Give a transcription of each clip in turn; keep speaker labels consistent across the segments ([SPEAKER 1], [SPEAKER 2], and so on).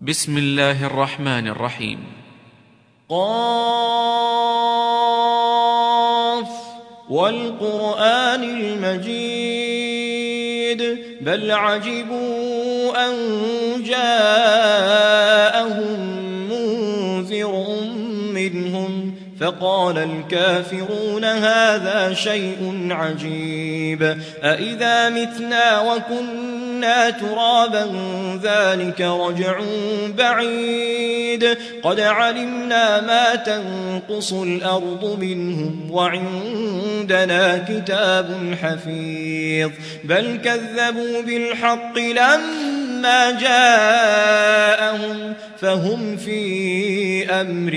[SPEAKER 1] بسم الله الرحمن الرحيم.
[SPEAKER 2] قاف والقرآن المجيد بل عجبوا أن جاءهم منذر منهم فقال الكافرون هذا شيء عجيب أإذا متنا وكنا ترابا ذلك رجع بعيد قد علمنا ما تنقص الأرض منهم وعندنا كتاب حفيظ بل كذبوا بالحق لما جاءهم فهم في أمر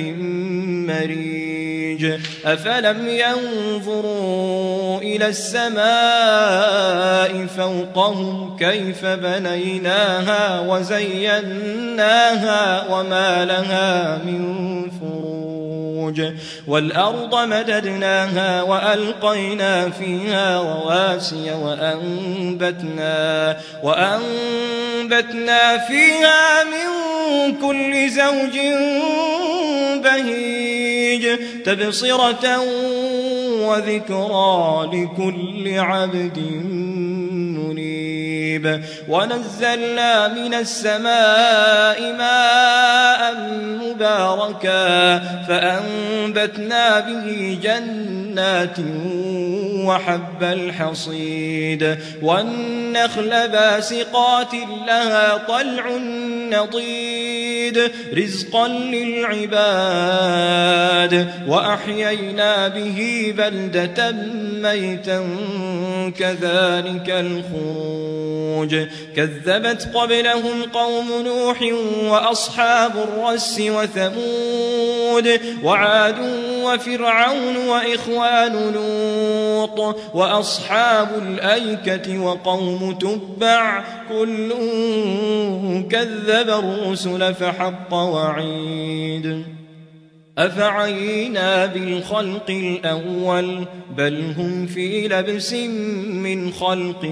[SPEAKER 2] مريج أفلم ينظروا إلى السماء فوقهم كيف بنيناها وزيناها وما لها من فروج والأرض مددناها وألقينا فيها رواسي وأنبتنا فيها من كل زوج بهيج تبصرة وذكرى لكل عبد منيب ونزلنا من السماء ماء مباركا فأنبتنا به جنات وحب الحصيد والنخل باسقات لها طلع نضيد رزقا للعباد وأحيينا به بلدة ميتا كذلك الخروج كذبت قبلهم قوم نوح وأصحاب الرس وثمود وعاد وفرعون وإخوان لوط وأصحاب الأيكة وقوم تبع كل كذب الرسل فحق وعيد أفعينا بالخلق الأول بل هم في لبس من خلق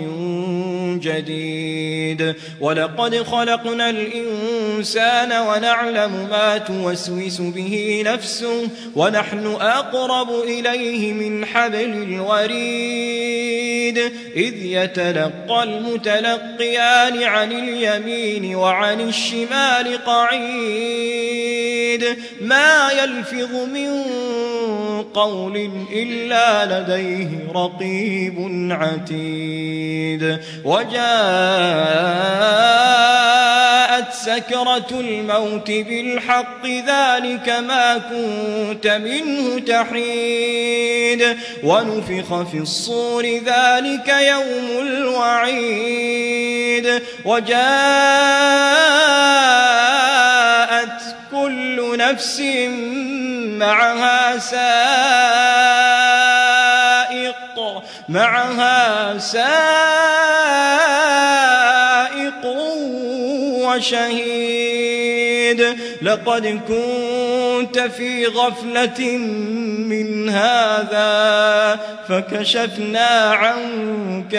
[SPEAKER 2] جديد ولقد خلقنا الإنسان ونعلم ما توسوس به نفسه ونحن أقرب إليه من حبل الوريد إذ يتلقى المتلقيان عن اليمين وعن الشمال قعيد ما يلفظ من قول إلا لديه رقيب عتيد وجاءت سكرة الموت بالحق ذلك ما كنت منه تحيد ونفخ في الصور ذلك يوم الوعيد وجاءت كل نفس معها سائق وشهيد لقد كنت في غفلة من هذا فكشفنا عنك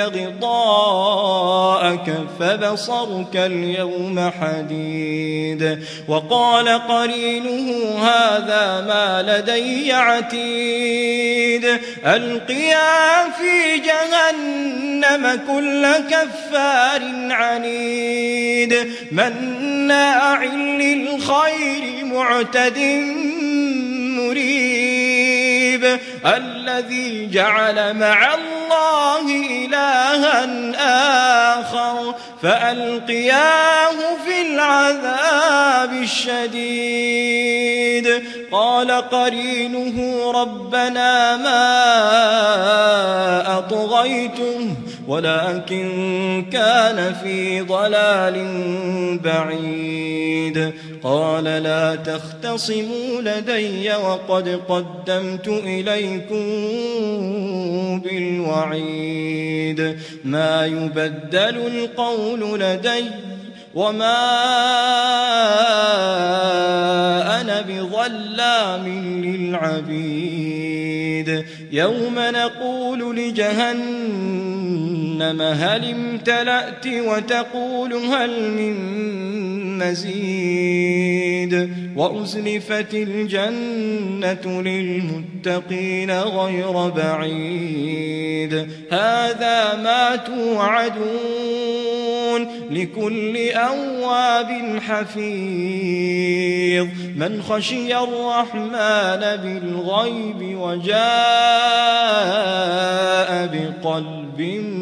[SPEAKER 2] غطاءك فبصرك اليوم حديد وقال قرينه هذا ما لدي عتيد ألقيا في جهنم كل كفار عنيد مناع للخير معتد مريب الذي جعل مع الله إلها آخر فألقياه في العذاب الشديد قال قرينه ربنا ما أطغيته ولكن كان في ضلال بعيد قال لا تختصموا لدي وقد قدمت إليكم بالوعيد ما يبدل القول لدي وما أنا بظلام للعبيد يوم نقول لجهنم هل امتلأت وتقول هل من مزيد وأزلفت الجنة للمتقين غير بعيد هذا ما توعدون لكل أواب حفيظ من خشي الرحمن بالغيب وجاء بقلب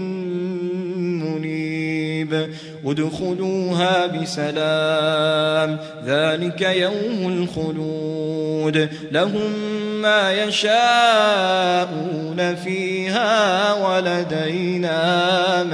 [SPEAKER 2] منيب ادخلوها بسلام ذلك يوم الخلود لهم ما يشاءون فيها ولدينا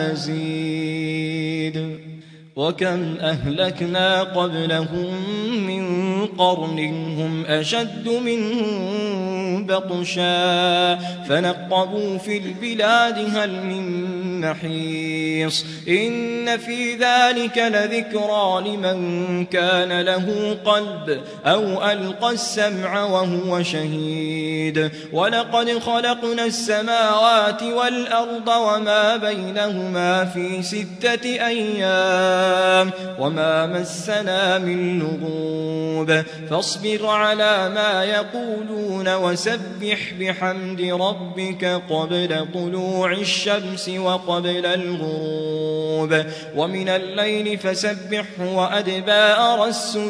[SPEAKER 2] مزيد وكم أهلكنا قبلهم من قرن هم أشد منهم بطشا فنقبوا في البلاد هل من محيص إن في ذلك لذكرى لمن كان له قلب أو ألقى السمع وهو شهيد ولقد خلقنا السماوات والأرض وما بينهما في 6 أيام وما مسنا من لغوب فاصبر على ما يقولون وسبح بحمد ربك قبل طلوع الشمس وقبل الغروب ومن الليل فسبحه وأدبار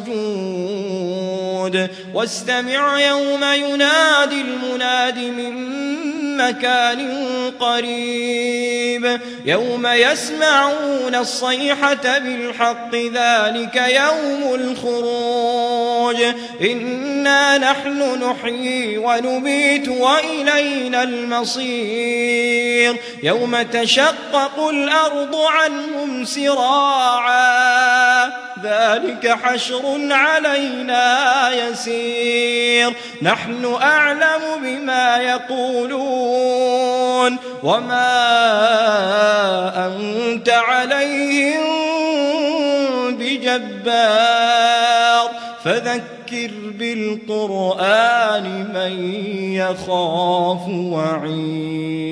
[SPEAKER 2] السجود واستمع يوم ينادي المناد من مكان قريب يوم يسمعون الصيحة بالحق ذلك يوم الخروج إنا نحن نحيي ونميت وإلينا المصير يوم تشقق الأرض عنهم سراعا ذلك حشر علينا يسير نحن أعلم بما يقولون وما أنت عليهم بجبار فذكر بالقرآن من يخاف وعيد